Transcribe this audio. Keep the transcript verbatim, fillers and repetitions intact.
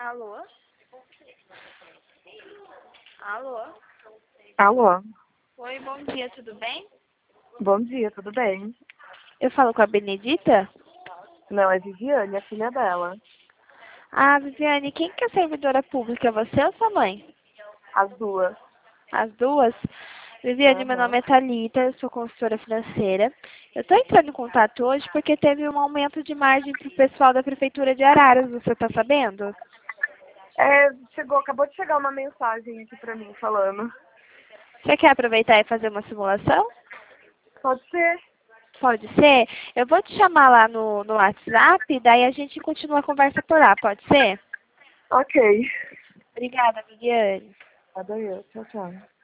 Alô? Alô? Alô? Oi, bom dia, tudo bem? Bom dia, tudo bem? Eu falo com a Benedita? Não, é Viviane, a filha dela. Ah, Viviane, quem que é servidora pública, você ou sua mãe? As duas. As duas? Viviane, meu Aham. nome é Thalita, eu sou consultora financeira. Eu estou entrando em contato hoje porque teve um aumento de margem para o pessoal da Prefeitura de Araras, você está sabendo? É, chegou, acabou de chegar uma mensagem aqui pra mim falando. Você quer aproveitar e fazer uma simulação? Pode ser? Pode ser? Eu vou te chamar lá no, no WhatsApp, daí a gente continua a conversa por lá, pode ser? Ok. Obrigada, Viviane. Adeus, tchau, tchau.